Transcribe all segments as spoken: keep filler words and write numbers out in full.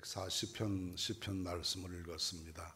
백사십 편 시편 말씀을 읽었습니다.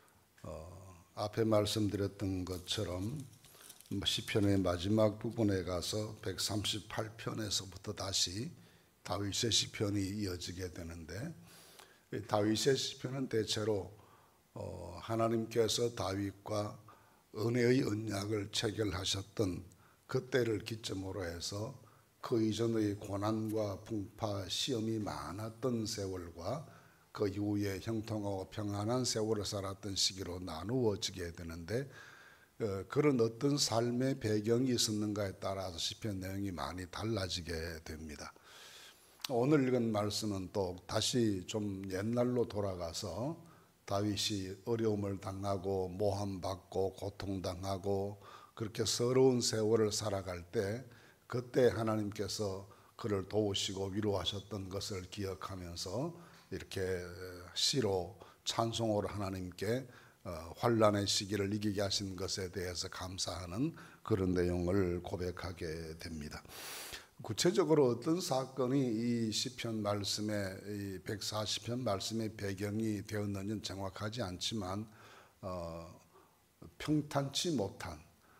어, 앞에 말씀드렸던 것처럼 시편의 마지막 부분에 가서 백삼십팔 편에서부터 다시 다윗의 시편이 이어지게 되는데, 다윗의 시편은 대체로 어, 하나님께서 다윗과 은혜의 언약을 체결하셨던 그때를 기점으로 해서 그 이전의 고난과 풍파, 시험이 많았던 세월과 그 이후에 형통하고 평안한 세월을 살았던 시기로 나누어지게 되는데, 어, 그런 어떤 삶의 배경이 있었는가에 따라서 시편 내용이 많이 달라지게 됩니다. 오늘 읽은 말씀은 또 다시 좀 옛날로 돌아가서 다윗이 어려움을 당하고 모함받고 고통당하고 그렇게 서러운 세월을 살아갈 때 그때 하나님께서 그를 도우시고 위로하셨던 것을 기억하면서 이렇게 시로 찬송으로 하나님께 환난의 시기를 이기게 하신 것에 대해서 감사하는 그런 내용을 고백하게 됩니다. 구체적으로 어떤 사건이 이 시편 말씀의 이 백사십 편 말씀의 배경이 되었는지는 정확하지 않지만 어, 평탄치 못한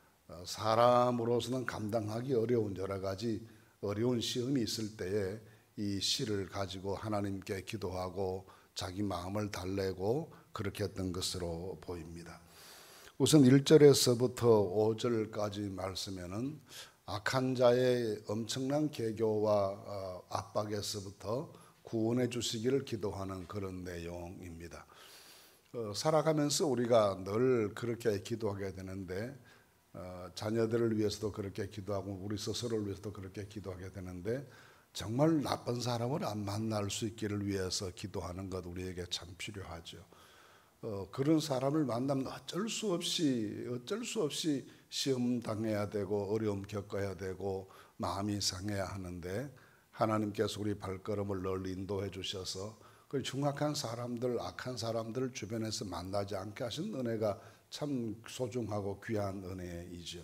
사람으로서는 감당하기 어려운 여러 가지 어려운 시험이 있을 때에 이 시를 가지고 하나님께 기도하고 자기 마음을 달래고 그렇게 했던 것으로 보입니다. 우선 일 절에서부터 오 절까지 말씀에는 악한 자의 엄청난 계교와 압박에서부터 구원해 주시기를 기도하는 그런 내용입니다. 어, 살아가면서 우리가 늘 그렇게 기도하게 되는데, 어, 자녀들을 위해서도 그렇게 기도하고 우리 스스로를 위해서도 그렇게 기도하게 되는데, 정말 나쁜 사람을 안 만날 수 있기를 위해서 기도하는 것 우리에게 참 필요하죠. 어, 그런 사람을 만나면 어쩔 수 없이 어쩔 수 없이 시험 당해야 되고 어려움 겪어야 되고 마음이 상해야 하는데, 하나님께서 우리 발걸음을 늘 인도해 주셔서 그 흉악한 사람들, 악한 사람들 주변에서 만나지 않게 하신 은혜가 참 소중하고 귀한 은혜이죠.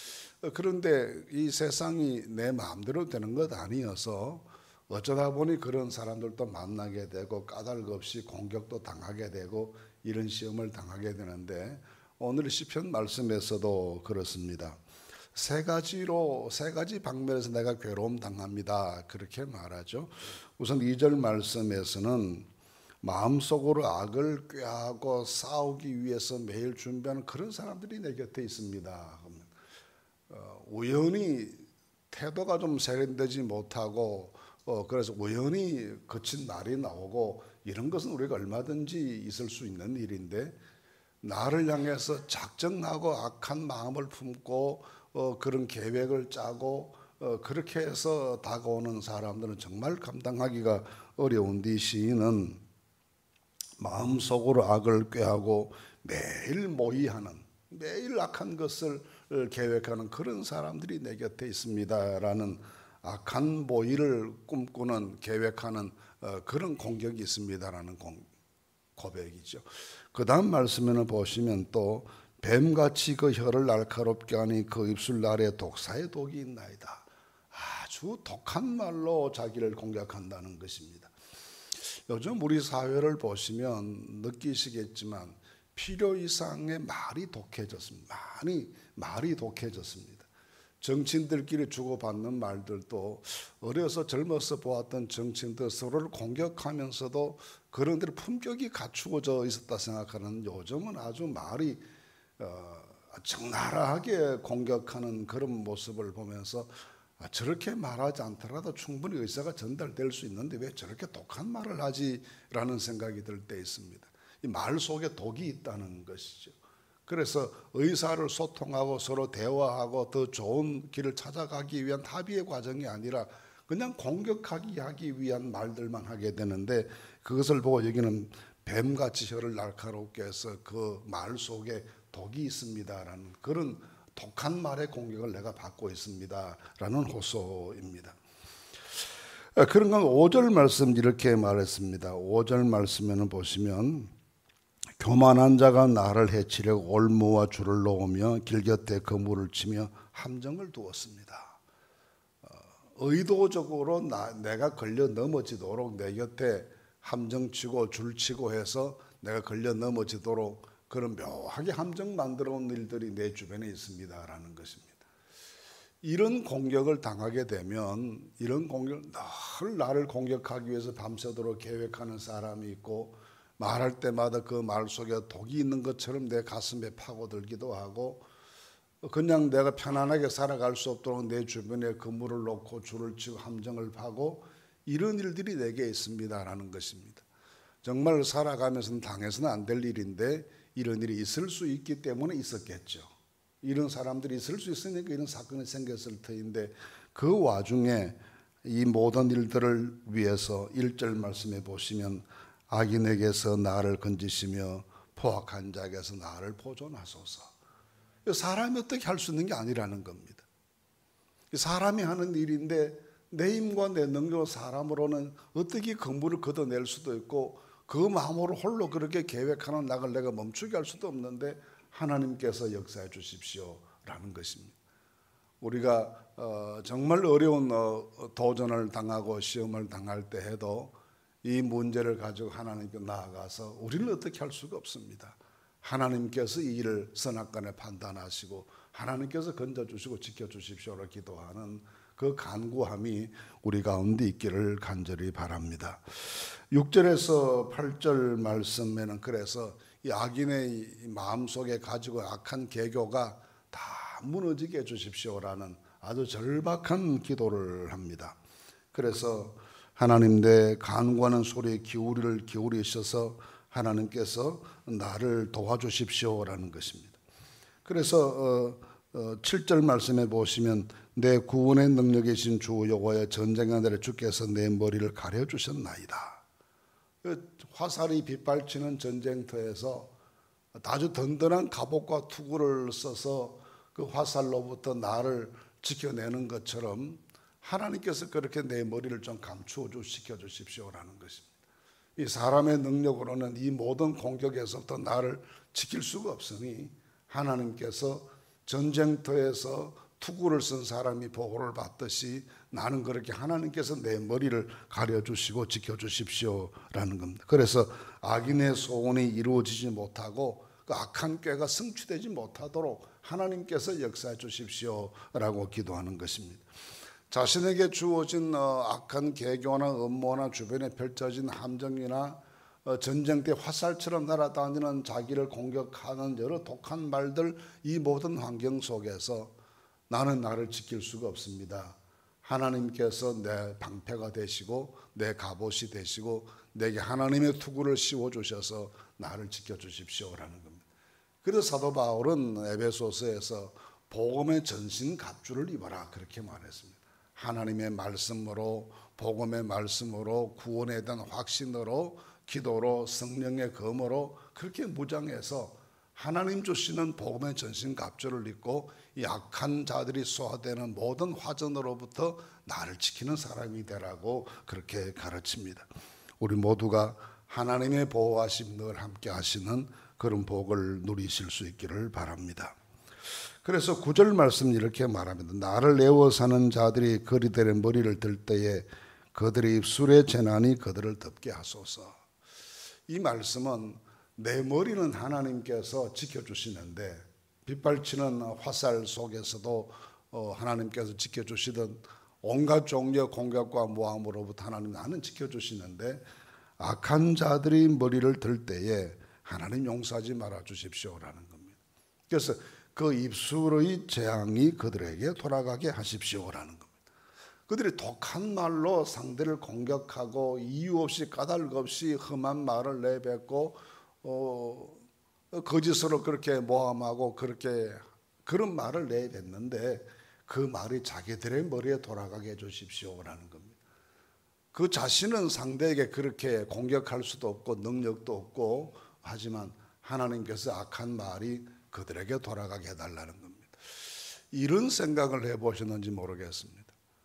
그런데 이 세상이 내 마음대로 되는 것 아니어서 어쩌다 보니 그런 사람들도 만나게 되고 까닭 없이 공격도 당하게 되고 이런 시험을 당하게 되는데, 오늘 시편 말씀에서도 그렇습니다. 세 가지로 세 가지 방면에서 내가 괴로움 당합니다. 그렇게 말하죠. 우선 이 절 말씀에서는 마음속으로 악을 꾀하고 싸우기 위해서 매일 준비하는 그런 사람들이 내 곁에 있습니다. 어, 우연히 태도가 좀 세련되지 못하고 어, 그래서 우연히 거친 말이 나오고 이런 것은 우리가 얼마든지 있을 수 있는 일인데, 나를 향해서 작정하고 악한 마음을 품고 어, 그런 계획을 짜고 어, 그렇게 해서 다가오는 사람들은 정말 감당하기가 어려운데, 시인은 마음속으로 악을 꾀하고 매일 모의하는, 매일 악한 것을 계획하는 그런 사람들이 내 곁에 있습니다라는 악한 모의를 꿈꾸는 계획하는 그런 공격이 있습니다라는 고백이죠. 그 다음 말씀에는 보시면 또 뱀같이 그 혀를 날카롭게 하니 그 입술 아래 독사의 독이 있나이다. 아주 독한 말로 자기를 공격한다는 것입니다. 요즘 우리 사회를 보시면 느끼시겠지만 필요 이상의 말이 독해졌습니다. 많이 말이 독해졌습니다. 정치인들끼리 주고받는 말들도 어려서 젊어서 보았던 정치인들 서로를 공격하면서도 그런 데로 품격이 갖추어져 있었다 생각하는, 요즘은 아주 말이 어, 적나라하게 공격하는 그런 모습을 보면서 아, 저렇게 말하지 않더라도 충분히 의사가 전달될 수 있는데 왜 저렇게 독한 말을 하지라는 생각이 들 때 있습니다. 이 말 속에 독이 있다는 것이죠. 그래서 의사를 소통하고 서로 대화하고 더 좋은 길을 찾아가기 위한 합의의 과정이 아니라 그냥 공격하기 하기 위한 말들만 하게 되는데, 그것을 보고 여기는 뱀같이 혀를 날카롭게 해서 그 말 속에 독이 있습니다라는 그런 독한 말의 공격을 내가 받고 있습니다라는 호소입니다. 그런 건 오 절 말씀 이렇게 말했습니다. 오 절 말씀에는 보시면 교만한 자가 나를 해치려고 올무와 줄을 놓으며 길 곁에 그물을 치며 함정을 두었습니다. 의도적으로 나, 내가 걸려 넘어지도록 내 곁에 함정치고 줄치고 해서 내가 걸려 넘어지도록 그런 묘하게 함정 만들어 온 일들이 내 주변에 있습니다라는 것입니다. 이런 공격을 당하게 되면 이런 공격, 늘 나를 공격하기 위해서 밤새도록 계획하는 사람이 있고 말할 때마다 그 말 속에 독이 있는 것처럼 내 가슴에 파고들기도 하고 그냥 내가 편안하게 살아갈 수 없도록 내 주변에 그물을 놓고 줄을 치고 함정을 파고 이런 일들이 내게 있습니다라는 것입니다. 정말 살아가면서는 당해서는 안 될 일인데 이런 일이 있을 수 있기 때문에 있었겠죠. 이런 사람들이 있을 수 있으니까 이런 사건이 생겼을 터인데 그 와중에 이 모든 일들을 위해서 일 절 말씀해 보시면 악인에게서 나를 건지시며 포악한 자에게서 나를 보존하소서. 사람이 어떻게 할 수 있는 게 아니라는 겁니다. 사람이 하는 일인데 내 힘과 내 능력으로 사람으로는 어떻게 그물을 걷어낼 수도 있고 그 마음으로 홀로 그렇게 계획하는 낙을 내가 멈추게 할 수도 없는데 하나님께서 역사해 주십시오라는 것입니다. 우리가 어 정말 어려운 어 도전을 당하고 시험을 당할 때 해도 이 문제를 가지고 하나님께 나아가서 우리는 어떻게 할 수가 없습니다. 하나님께서 이 일을 선악간에 판단하시고 하나님께서 건져주시고 지켜주십시오로 기도하는 그 간구함이 우리 가운데 있기를 간절히 바랍니다. 육 절에서 팔 절 말씀에는 그래서 이 악인의 마음속에 가지고 악한 계교가 다 무너지게 해주십시오라는 아주 절박한 기도를 합니다. 그래서 하나님 내 간구하는 소리에 기울이를 기울이셔서 하나님께서 나를 도와주십시오라는 것입니다. 그래서 어, 어, 칠 절 말씀해 보시면 내 구원의 능력이신 주 여호와의 전쟁의 날에 주께서 내 머리를 가려주셨나이다. 화살이 빗발치는 전쟁터에서 아주 든든한 갑옷과 투구를 써서 그 화살로부터 나를 지켜내는 것처럼 하나님께서 그렇게 내 머리를 좀 감추어 시켜 주십시오라는 것입니다. 이 사람의 능력으로는 이 모든 공격에서부터 나를 지킬 수가 없으니 하나님께서 전쟁터에서 투구를 쓴 사람이 보호를 받듯이 나는 그렇게 하나님께서 내 머리를 가려주시고 지켜주십시오라는 겁니다. 그래서 악인의 소원이 이루어지지 못하고 그 악한 꾀가 성취되지 못하도록 하나님께서 역사해 주십시오라고 기도하는 것입니다. 자신에게 주어진 악한 계교나 음모나 주변에 펼쳐진 함정이나 전쟁 때 화살처럼 날아다니는 자기를 공격하는 여러 독한 말들, 이 모든 환경 속에서 나는 나를 지킬 수가 없습니다. 하나님께서 내 방패가 되시고 내 갑옷이 되시고 내게 하나님의 투구를 씌워주셔서 나를 지켜주십시오라는 겁니다. 그래서 사도 바울은 에베소서에서 복음의 전신 갑주를 입어라 그렇게 말했습니다. 하나님의 말씀으로, 복음의 말씀으로, 구원에 대한 확신으로, 기도로, 성령의 검으로 그렇게 무장해서 하나님 주시는 복음의 전신 갑주를 입고 이 악한 자들이 쏘아대는 모든 화전으로부터 나를 지키는 사람이 되라고 그렇게 가르칩니다. 우리 모두가 하나님의 보호하심 늘 함께 하시는 그런 복을 누리실 수 있기를 바랍니다. 그래서 구 절 말씀 이렇게 말합니다. 나를 내어 사는 자들이 거리들의 머리를 들 때에 그들의 입술의 재난이 그들을 덮게 하소서. 이 말씀은 내 머리는 하나님께서 지켜주시는데 빗발치는 화살 속에서도 하나님께서 지켜주시던 온갖 종류의 공격과 모함으로부터 하나님 나는 지켜주시는데 악한 자들이 머리를 들 때에 하나님 용서하지 말아 주십시오라는 겁니다. 그래서 그 입술의 재앙이 그들에게 돌아가게 하십시오라는 겁니다. 그들이 독한 말로 상대를 공격하고 이유 없이 까닭 없이 험한 말을 내뱉고 어, 거짓으로 그렇게 모함하고 그렇게 그런 말을 내뱉는데 그 말이 자기들의 머리에 돌아가게 해주십시오라는 겁니다. 그 자신은 상대에게 그렇게 공격할 수도 없고 능력도 없고 하지만 하나님께서 악한 말이 그들에게 돌아가게 해달라는 겁니다. 이런 생각을 해보셨는지 모르겠습니다.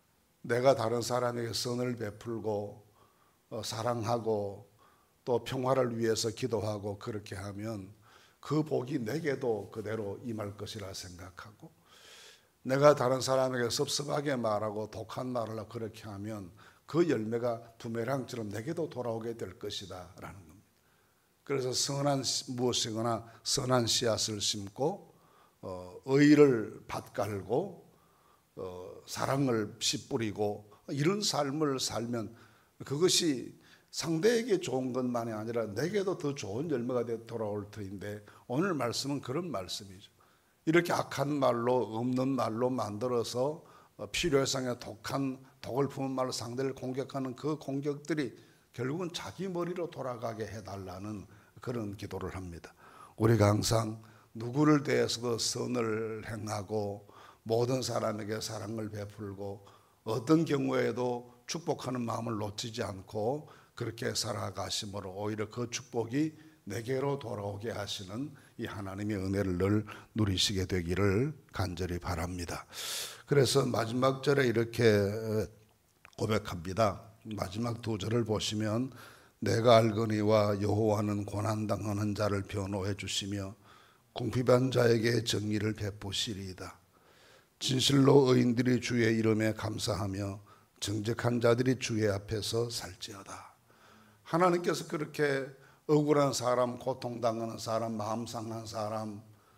내가 다른 사람에게 선을 베풀고 어, 사랑하고 또 평화를 위해서 기도하고 그렇게 하면 그 복이 내게도 그대로 임할 것이라 생각하고 내가 다른 사람에게 섭섭하게 말하고 독한 말을 그렇게 하면 그 열매가 부메랑처럼 내게도 돌아오게 될 것이다 라는 겁니다. 그래서 선한 무엇이거나 선한 씨앗을 심고 어, 의를 밭갈고 어, 사랑을 씨 뿌리고 이런 삶을 살면 그것이 상대에게 좋은 것만이 아니라 내게도 더 좋은 열매가 돼 돌아올 터인데, 오늘 말씀은 그런 말씀이죠. 이렇게 악한 말로 없는 말로 만들어서 필요해상의 독한 독을 품은 말로 상대를 공격하는 그 공격들이 결국은 자기 머리로 돌아가게 해달라는 그런 기도를 합니다. 우리가 항상 누구를 대해서도 선을 행하고 모든 사람에게 사랑을 베풀고 어떤 경우에도 축복하는 마음을 놓치지 않고 그렇게 살아가심으로 오히려 그 축복이 내게로 돌아오게 하시는 이 하나님의 은혜를 늘 누리시게 되기를 간절히 바랍니다. 그래서 마지막 절에 이렇게 고백합니다. 마지막 두 절을 보시면 내가 알거니와 여호와는 고난당하는 자를 변호해 주시며 궁핍한 자에게 정의를 베푸시리이다. 진실로 의인들이 주의 이름에 감사하며 정직한 자들이 주의 앞에서 살지어다. 하나님께서 그렇게 억울한 사람, 고통당하는 사람, 마음 상한 사람,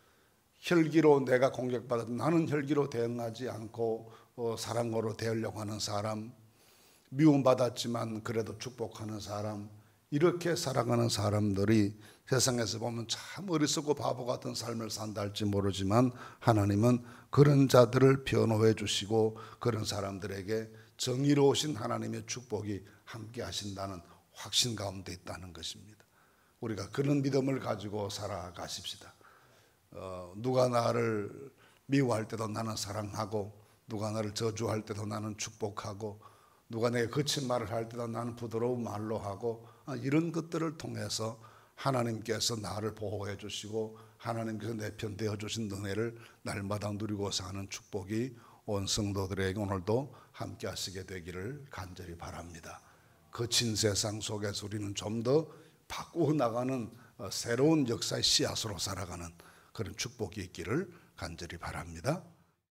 혈기로 내가 공격받아도 나는 혈기로 대응하지 않고 어, 사랑으로 대하려고 하는 사람, 미움받았지만 그래도 축복하는 사람, 이렇게 살아가는 사람들이 세상에서 보면 참 어리석고 바보 같은 삶을 산다 할지 모르지만 하나님은 그런 자들을 변호해 주시고 그런 사람들에게 정의로우신 하나님의 축복이 함께 하신다는 확신 가운데 있다는 것입니다. 우리가 그런 믿음을 가지고 살아가십시다. 어, 누가 나를 미워할 때도 나는 사랑하고, 누가 나를 저주할 때도 나는 축복하고, 누가 내게 거친 말을 할 때도 나는 부드러운 말로 하고, 이런 것들을 통해서 하나님께서 나를 보호해 주시고 하나님께서 내 편 되어 주신 은혜를 날마다 누리고 사는 축복이 온 성도들에게 오늘도 함께 하시게 되기를 간절히 바랍니다. 거친 세상 속에서 우리는 좀 더 바꾸어 나가는 새로운 역사의 씨앗으로 살아가는 그런 축복이 있기를 간절히 바랍니다.